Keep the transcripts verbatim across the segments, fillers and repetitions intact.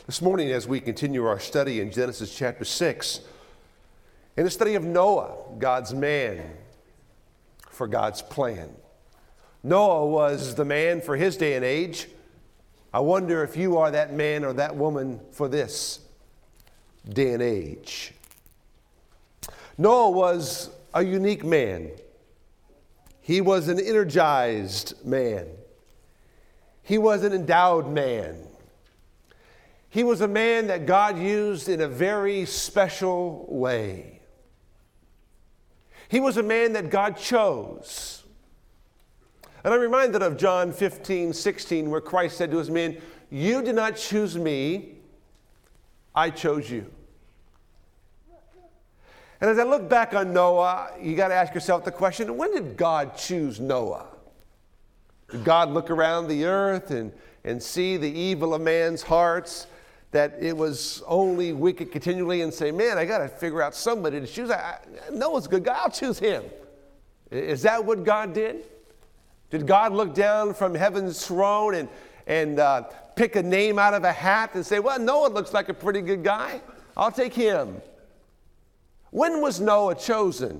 This morning, as we continue our study in Genesis chapter six, in the study of Noah, God's man for God's plan. Noah was the man for his day and age. I wonder if you are that man or that woman for this day and age. Noah was a unique man. He was an energized man. He was an endowed man. He was a man that God used in a very special way. He was a man that God chose. And I'm reminded of John fifteen, sixteen, where Christ said to his men, "You did not choose me, I chose you." And as I look back on Noah, you got to ask yourself the question, when did God choose Noah? Did God look around the earth and, and see the evil of man's hearts, that it was only wicked continually, and say, man, I got to figure out somebody to choose? I, I, Noah's a good guy, I'll choose him. Is that what God did? Did God look down from heaven's throne and, and uh, pick a name out of a hat and say, well, Noah looks like a pretty good guy, I'll take him? When was Noah chosen?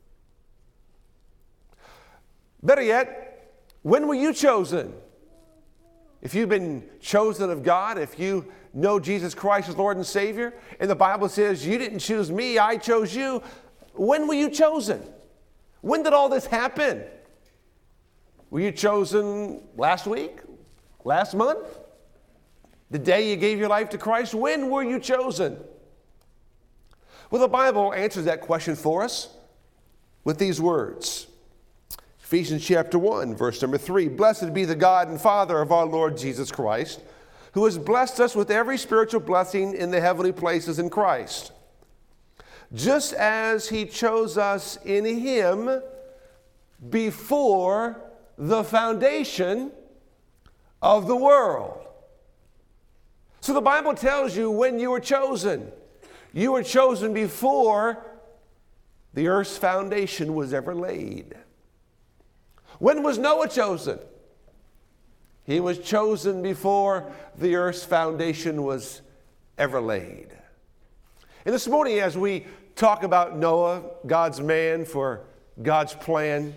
Better yet, when were you chosen? If you've been chosen of God, if you know Jesus Christ as Lord and Savior, and the Bible says, you didn't choose me, I chose you, when were you chosen? When did all this happen? Were you chosen last week? Last month? The day you gave your life to Christ? When were you chosen? Well, the Bible answers that question for us with these words. Ephesians chapter one, verse number three. Blessed be the God and Father of our Lord Jesus Christ, who has blessed us with every spiritual blessing in the heavenly places in Christ, just as he chose us in him before the foundation of the world. So the Bible tells you when you were chosen. You were chosen before the earth's foundation was ever laid. When was Noah chosen? He was chosen before the earth's foundation was ever laid. And this morning, as we talk about Noah, God's man for God's plan,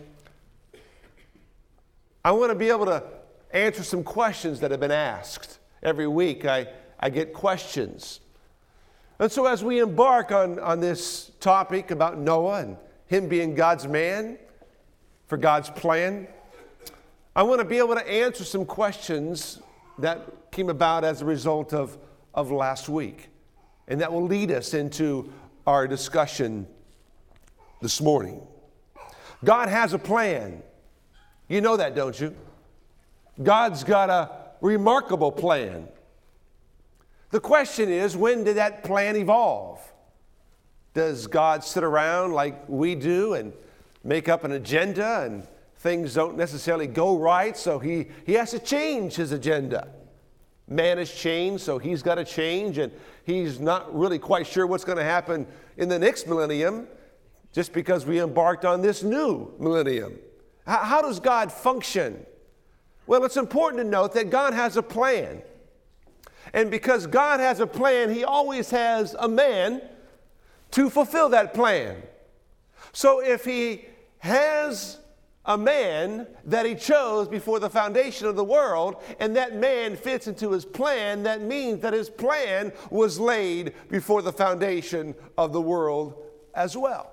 I want to be able to answer some questions that have been asked. Every week I, I get questions. And so as we embark on, on this topic about Noah and him being God's man for God's plan, I want to be able to answer some questions that came about as a result of, of last week, and that will lead us into our discussion this morning. God has a plan. You know that, don't you? God's got a remarkable plan. The question is, when did that plan evolve? Does God sit around like we do and make up an agenda, and things don't necessarily go right, so he, he has to change his agenda? Man has changed, so he's got to change, and he's not really quite sure what's going to happen in the next millennium just because we embarked on this new millennium. How, how does God function? Well, it's important to note that God has a plan. And because God has a plan, he always has a man to fulfill that plan. So if he has a man that he chose before the foundation of the world, and that man fits into his plan, that means that his plan was laid before the foundation of the world as well.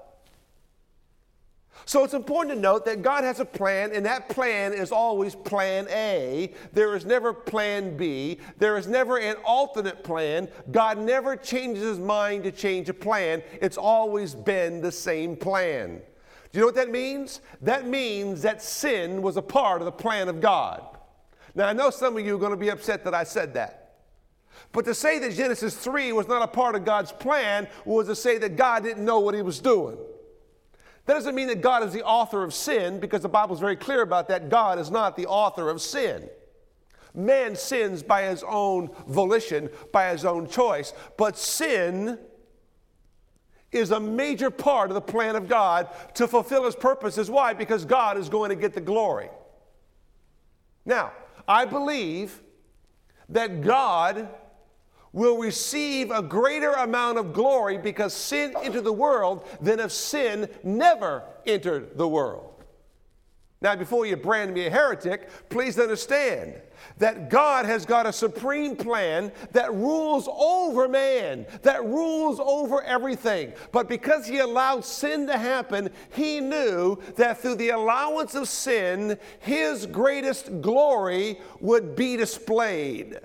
So it's important to note that God has a plan, and that plan is always plan A. There is never plan B. There is never an alternate plan. God never changes his mind to change a plan. It's always been the same plan. Do you know what that means? That means that sin was a part of the plan of God. Now, I know some of you are going to be upset that I said that. But to say that Genesis three was not a part of God's plan was to say that God didn't know what he was doing. That doesn't mean that God is the author of sin, because the Bible is very clear about that. God is not the author of sin. Man sins by his own volition, by his own choice. But sin is a major part of the plan of God to fulfill his purposes. Why? Because God is going to get the glory. Now, I believe that God will receive a greater amount of glory because sin entered the world than if sin never entered the world. Now, before you brand me a heretic, please understand that God has got a supreme plan that rules over man, that rules over everything. But because he allowed sin to happen, he knew that through the allowance of sin, his greatest glory would be displayed.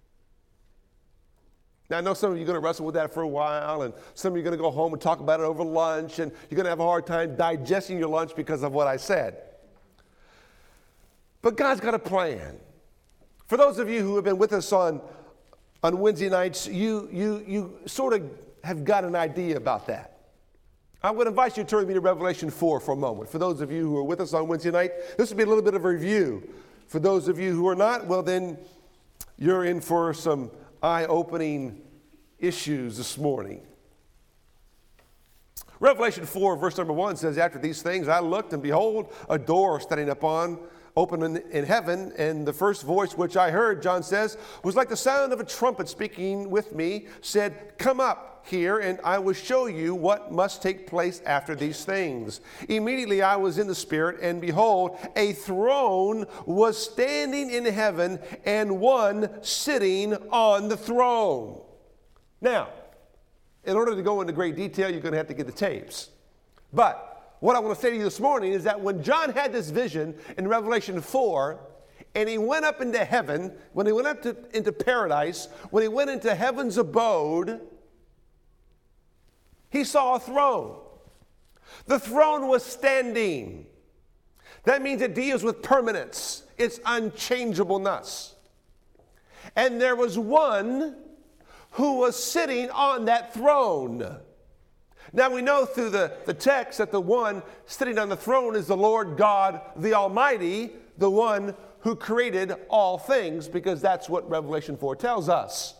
Now, I know some of you are going to wrestle with that for a while, and some of you are going to go home and talk about it over lunch, and you're going to have a hard time digesting your lunch because of what I said. But God's got a plan. For those of you who have been with us on, on Wednesday nights, you, you, you sort of have got an idea about that. I would invite you to turn with me to Revelation four for a moment. For those of you who are with us on Wednesday night, this will be a little bit of a review. For those of you who are not, well then, you're in for some eye-opening issues this morning. Revelation four, verse number one says, "After these things I looked, and behold, a door standing upon open in, in heaven, and the first voice which I heard," John says, "was like the sound of a trumpet speaking with me, said, 'Come up here, and I will show you what must take place after these things.' Immediately I was in the Spirit, and behold, a throne was standing in heaven, and one sitting on the throne." Now, in order to go into great detail, you're going to have to get the tapes. But what I want to say to you this morning is that when John had this vision in Revelation four, and he went up into heaven, when he went up to, into paradise, when he went into heaven's abode, he saw a throne. The throne was standing. That means it deals with permanence. It's unchangeableness. And there was one who was sitting on that throne. Now we know through the, the text that the one sitting on the throne is the Lord God the Almighty, the one who created all things, because that's what Revelation four tells us.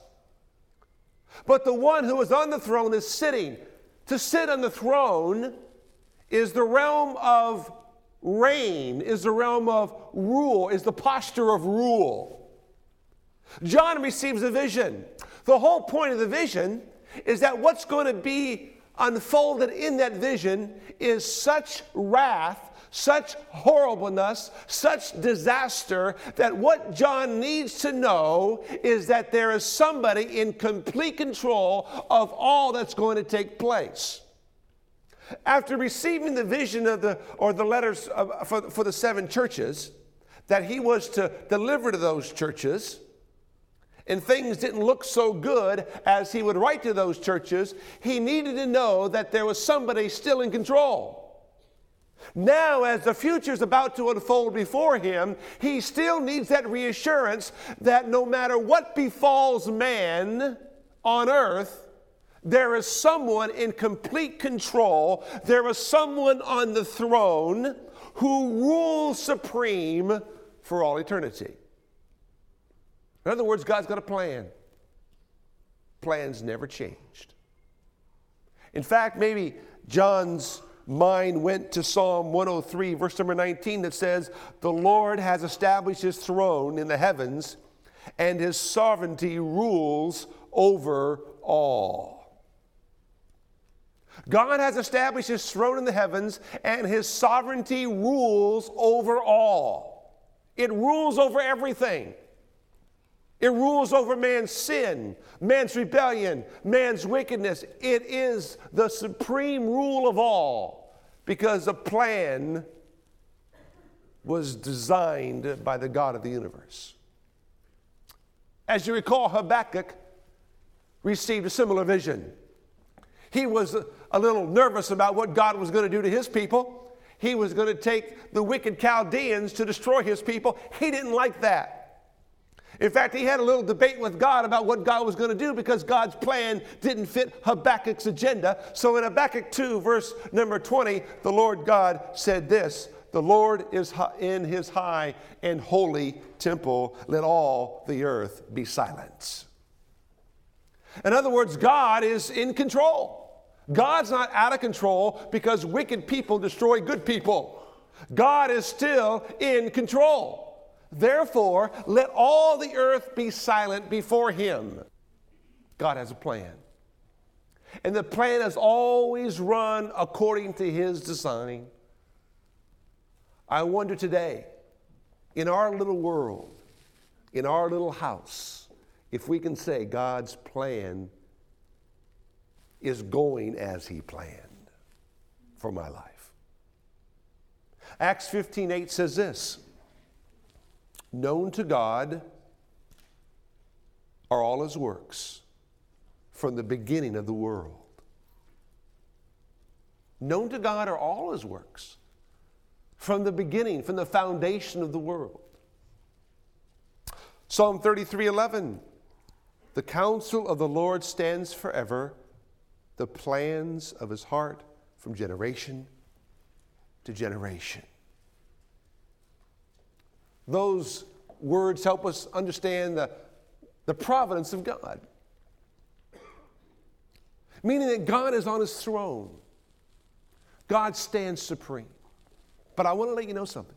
But the one who is on the throne is sitting. To sit on the throne is the realm of reign, is the realm of rule, is the posture of rule. John receives a vision. The whole point of the vision is that what's going to be unfolded in that vision is such wrath, such horribleness, such disaster, that what John needs to know is that there is somebody in complete control of all that's going to take place. After receiving the vision of the, or the letters of, for, for the seven churches, that he was to deliver to those churches, and things didn't look so good as he would write to those churches, he needed to know that there was somebody still in control. Now, as the future is about to unfold before him, he still needs that reassurance that no matter what befalls man on earth, there is someone in complete control. There is someone on the throne who rules supreme for all eternity. In other words, God's got a plan. Plans never changed. In fact, maybe John's mind went to Psalm one oh three, verse number nineteen, that says, "The Lord has established his throne in the heavens, and his sovereignty rules over all." God has established his throne in the heavens, and his sovereignty rules over all. It rules over everything. It rules over man's sin, man's rebellion, man's wickedness. It is the supreme rule of all, because the plan was designed by the God of the universe. As you recall, Habakkuk received a similar vision. He was a little nervous about what God was going to do to his people. He was going to take the wicked Chaldeans to destroy his people. He didn't like that. In fact, he had a little debate with God about what God was going to do, because God's plan didn't fit Habakkuk's agenda. So in Habakkuk two, verse number twenty, the Lord God said this, "The Lord is in his high and holy temple. Let all the earth be silent." In other words, God is in control. God's not out of control because wicked people destroy good people. God is still in control. Therefore, let all the earth be silent before him. God has a plan. And the plan has always run according to his design. I wonder today, in our little world, in our little house, if we can say God's plan is going as he planned for my life. Acts fifteen eight says this, known to God are all his works from the beginning of the world. Known to God are all his works from the beginning, from the foundation of the world. Psalm thirty-three eleven, the counsel of the Lord stands forever, the plans of his heart from generation to generation. Those words help us understand the, the providence of God. Meaning that God is on his throne. God stands supreme. But I want to let you know something.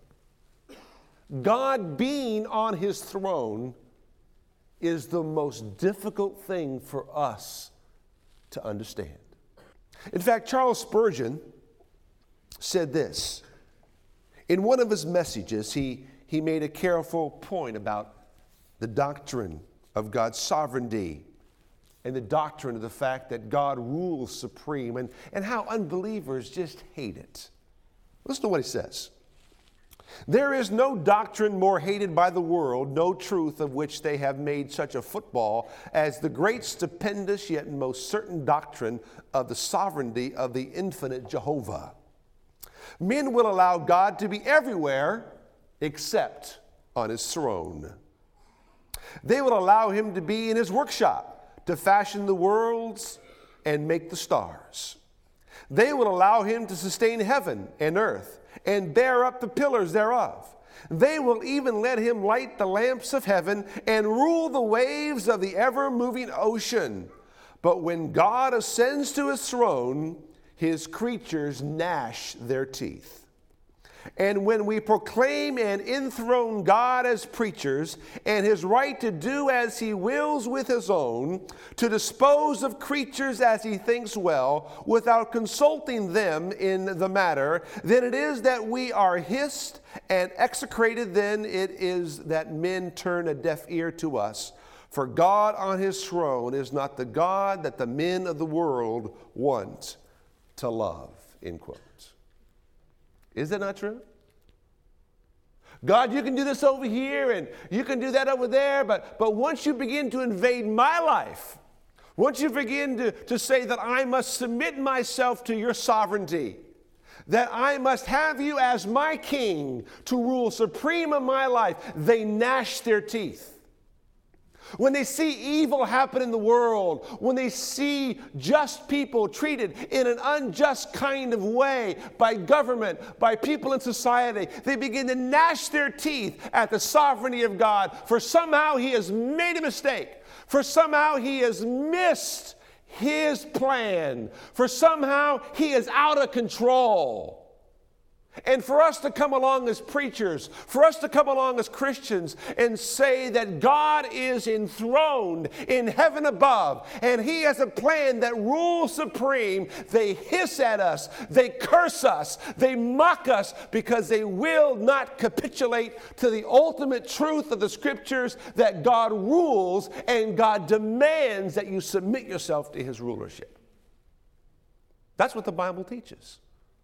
God being on his throne is the most difficult thing for us to understand. In fact, Charles Spurgeon said this. In one of his messages, he, he made a careful point about the doctrine of God's sovereignty and the doctrine of the fact that God rules supreme and, and how unbelievers just hate it. Listen to what he says. There is no doctrine more hated by the world, no truth of which they have made such a football as the great, stupendous, yet most certain doctrine of the sovereignty of the infinite Jehovah. Men will allow God to be everywhere except on his throne. They will allow him to be in his workshop, to fashion the worlds and make the stars. They will allow him to sustain heaven and earth and bear up the pillars thereof. They will even let him light the lamps of heaven and rule the waves of the ever-moving ocean. But when God ascends to his throne, his creatures gnash their teeth. And when we proclaim and enthrone God as preachers and his right to do as he wills with his own, to dispose of creatures as he thinks well, without consulting them in the matter, then it is that we are hissed and execrated, then it is that men turn a deaf ear to us. For God on his throne is not the God that the men of the world want to love, end quote. Is that not true? God, you can do this over here and you can do that over there, but, but once you begin to invade my life, once you begin to, to say that I must submit myself to your sovereignty, that I must have you as my king to rule supreme in my life, they gnash their teeth. When they see evil happen in the world, when they see just people treated in an unjust kind of way by government, by people in society, they begin to gnash their teeth at the sovereignty of God. For somehow he has made a mistake. For somehow he has missed his plan. For somehow he is out of control. And for us to come along as preachers, for us to come along as Christians and say that God is enthroned in heaven above and he has a plan that rules supreme, they hiss at us, they curse us, they mock us because they will not capitulate to the ultimate truth of the scriptures that God rules and God demands that you submit yourself to his rulership. That's what the Bible teaches.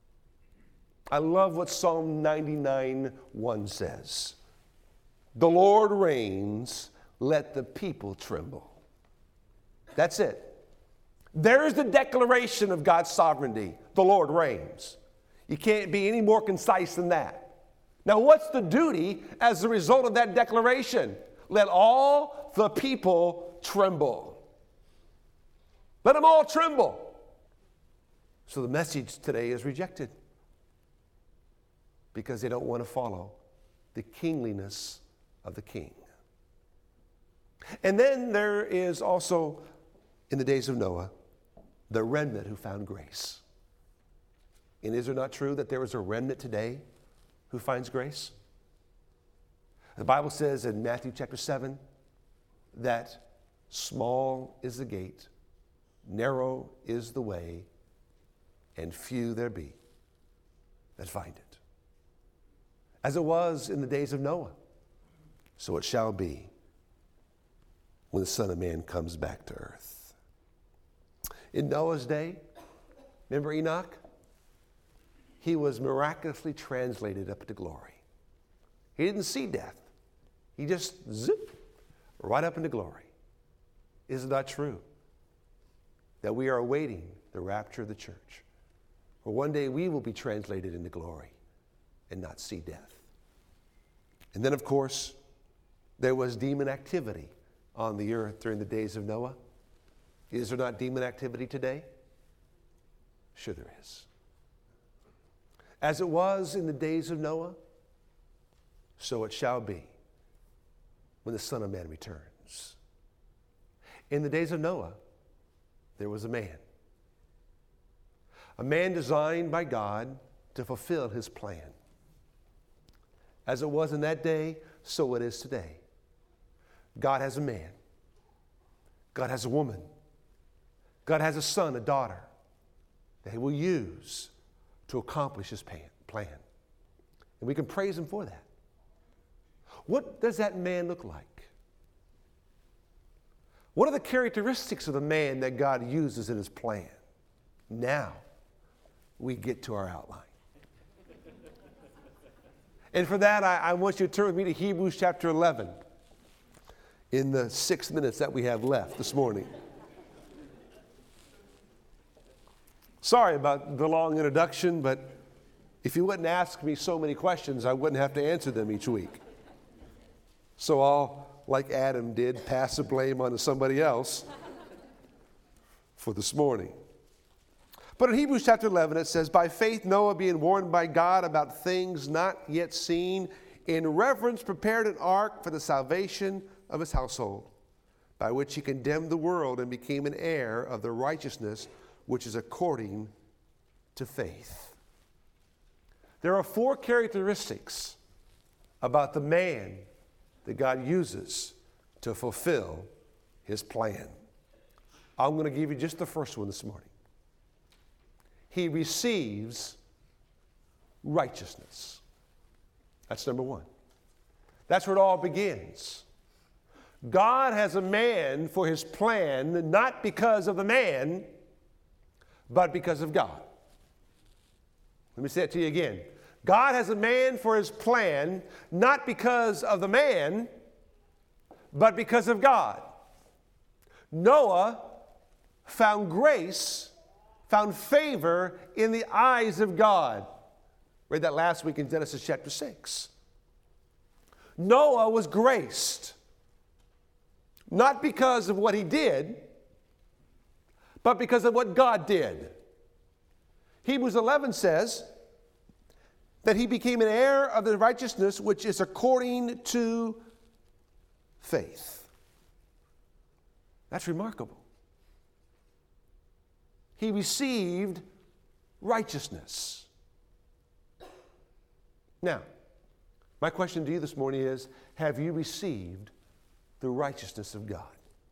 I love what Psalm ninety-nine one says. The Lord reigns, let the people tremble. That's it. There's the declaration of God's sovereignty. The Lord reigns. You can't be any more concise than that. Now, what's the duty as a result of that declaration? Let all the people tremble. Let them all tremble. So the message today is rejected, because they don't want to follow the kingliness of the king. And then there is also, in the days of Noah, the remnant who found grace. And is it not true that there is a remnant today who finds grace? The Bible says in Matthew chapter seven that Small is the gate, narrow is the way, and few there be that find it. As it was in the days of Noah, so it shall be when the Son of Man comes back to earth. In Noah's day, remember Enoch? He was miraculously translated up to glory. He didn't see death. He just zip right up into glory. Is it not true that we are awaiting the rapture of the church? For one day we will be translated into glory and not see death. And then, of course, there was demon activity on the earth during the days of Noah. Is there not demon activity today? Sure there is. As it was in the days of Noah, so it shall be when the Son of Man returns. In the days of Noah, there was a man. A man designed by God to fulfill his plan. As it was in that day, so it is today. God has a man. God has a woman. God has a son, a daughter that he will use to accomplish his plan. And we can praise him for that. What does that man look like? What are the characteristics of the man that God uses in his plan? Now we get to our outline. And for that, I, I want you to turn with me to Hebrews chapter eleven in the six minutes that we have left this morning. Sorry about the long introduction, but if you wouldn't ask me so many questions, I wouldn't have to answer them each week. So I'll, like Adam did, pass the blame on to somebody else for this morning. But in Hebrews chapter eleven, it says, by faith Noah, being warned by God about things not yet seen, in reverence prepared an ark for the salvation of his household, by which he condemned the world and became an heir of the righteousness which is according to faith. There are four characteristics about the man that God uses to fulfill his plan. I'm going to give you just the first one this morning. He receives righteousness. That's number one. That's where it all begins. God has a man for his plan, not because of the man, but because of God. Let me say it to you again. God has a man for his plan, not because of the man, but because of God. Noah found grace, found favor in the eyes of God. Read that last week in Genesis chapter six. Noah was graced, not because of what he did, but because of what God did. Hebrews eleven says that he became an heir of the righteousness which is according to faith. That's remarkable. He received righteousness. Now, my question to you this morning is, have you received the righteousness of God?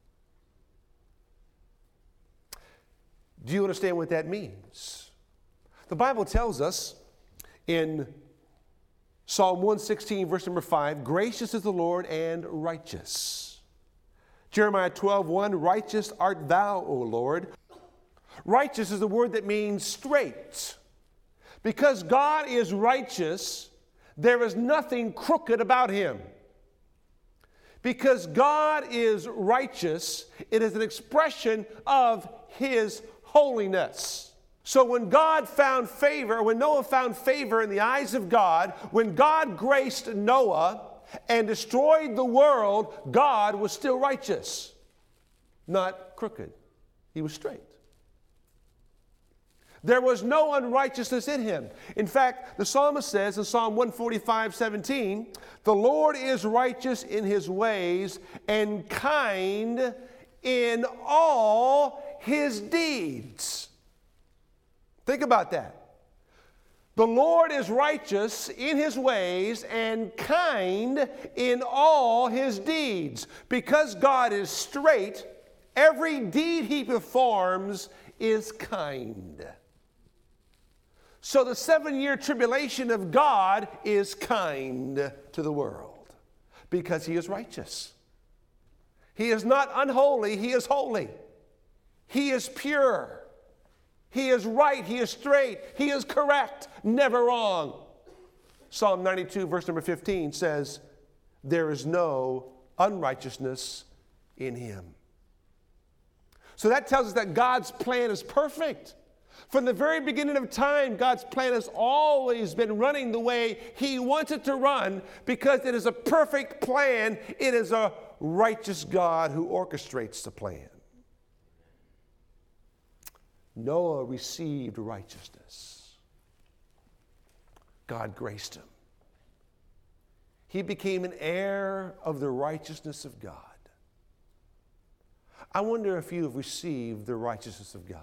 Do you understand what that means? The Bible tells us in Psalm one sixteen, verse number five, gracious is the Lord and righteous. Jeremiah twelve one, righteous art thou, O Lord. Righteous is the word that means straight. Because God is righteous, there is nothing crooked about him. Because God is righteous, it is an expression of his holiness. So when God found favor, when Noah found favor in the eyes of God, when God graced Noah and destroyed the world, God was still righteous, not crooked. He was straight. There was no unrighteousness in him. In fact, the psalmist says in Psalm one forty-five, seventeen, the Lord is righteous in his ways and kind in all his deeds. Think about that. The Lord is righteous in his ways and kind in all his deeds. Because God is straight, every deed he performs is kind. So the seven-year tribulation of God is kind to the world because he is righteous. He is not unholy, he is holy. He is pure. He is right, he is straight, he is correct, never wrong. Psalm ninety-two, verse number fifteen says, there is no unrighteousness in him. So that tells us that God's plan is perfect. From the very beginning of time, God's plan has always been running the way he wants it to run because it is a perfect plan. It is a righteous God who orchestrates the plan. Noah received righteousness. God graced him. He became an heir of the righteousness of God. I wonder if you have received the righteousness of God.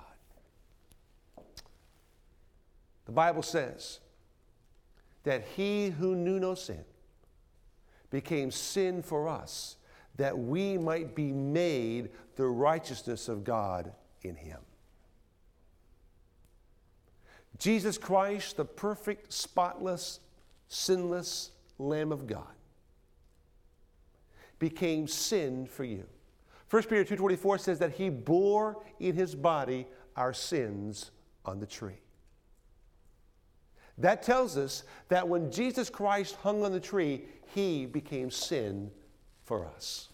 The Bible says that he who knew no sin became sin for us, that we might be made the righteousness of God in him. Jesus Christ, the perfect, spotless, sinless Lamb of God, became sin for you. First Peter two twenty-four says that he bore in his body our sins on the tree. That tells us that when Jesus Christ hung on the tree, he became sin for us.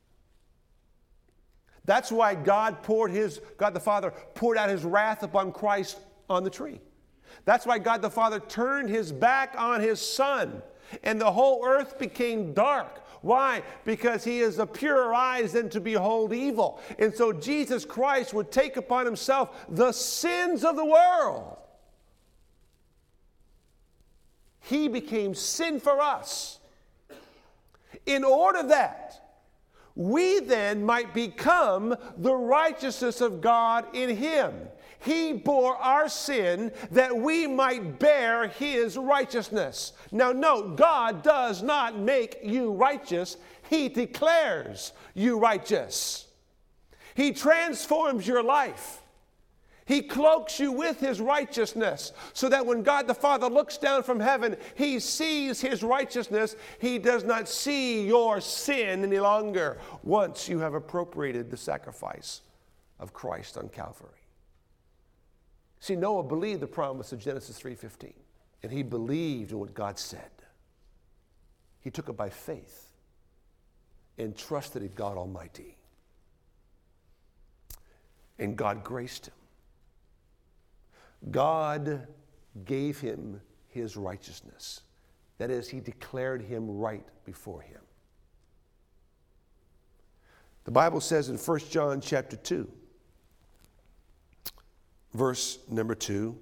That's why God poured his, God the Father poured out his wrath upon Christ on the tree. That's why God the Father turned his back on his Son, and the whole earth became dark. Why? Because he is of purer eyes than to behold evil. And so Jesus Christ would take upon himself the sins of the world. He became sin for us in order that we then might become the righteousness of God in him. He bore our sin that we might bear his righteousness. Now note, God does not make you righteous. He declares you righteous. He transforms your life. He cloaks you with his righteousness so that when God the Father looks down from heaven, he sees his righteousness. He does not see your sin any longer once you have appropriated the sacrifice of Christ on Calvary. See, Noah believed the promise of Genesis three fifteen, and he believed in what God said. He took it by faith and trusted in God Almighty. And God graced him. God gave him his righteousness. That is, he declared him right before him. The Bible says in First John chapter two, verse number two,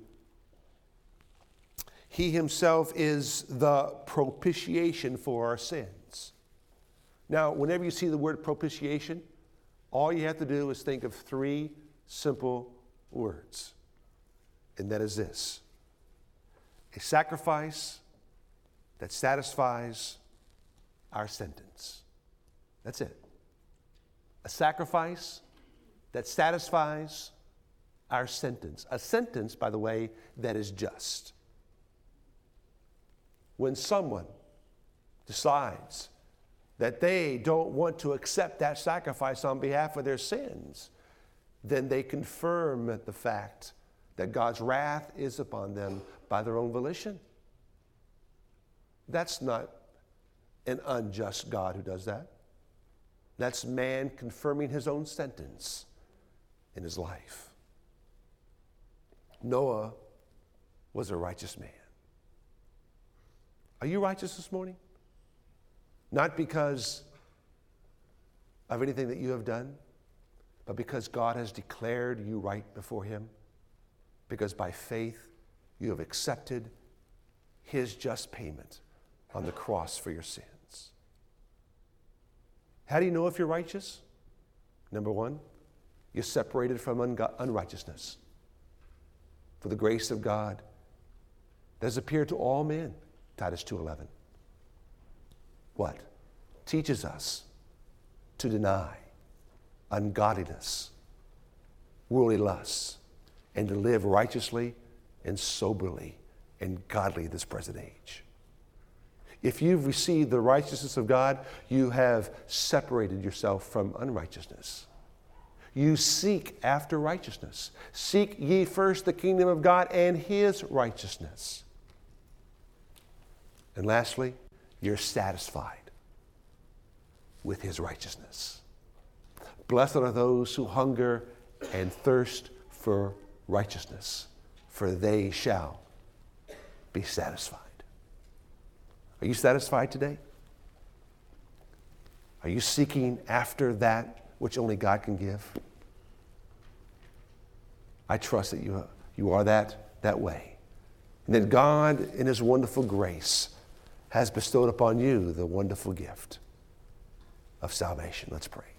he himself is the propitiation for our sins. Now, whenever you see the word propitiation, all you have to do is think of three simple words. And that is this: a sacrifice that satisfies our sentence. That's it. A sacrifice that satisfies our sentence. A sentence, by the way, that is just. When someone decides that they don't want to accept that sacrifice on behalf of their sins, then they confirm the fact that God's wrath is upon them by their own volition. That's not an unjust God who does that. That's man confirming his own sentence in his life. Noah was a righteous man. Are you righteous this morning? Not because of anything that you have done, but because God has declared you right before him. Because by faith you have accepted his just payment on the cross for your sins. How do you know if you're righteous? Number one, you're separated from ungo- unrighteousness. For the grace of God does appear to all men, Titus two eleven. What? Teaches us to deny ungodliness, worldly lusts, and to live righteously and soberly and godly this present age. If you've received the righteousness of God, you have separated yourself from unrighteousness. You seek after righteousness. Seek ye first the kingdom of God and his righteousness. And lastly, you're satisfied with his righteousness. Blessed are those who hunger and thirst for righteousness, for they shall be satisfied. Are you satisfied today? Are you seeking after that which only God can give? I trust that you, you are that, that way. And that God, in his wonderful grace, has bestowed upon you the wonderful gift of salvation. Let's pray.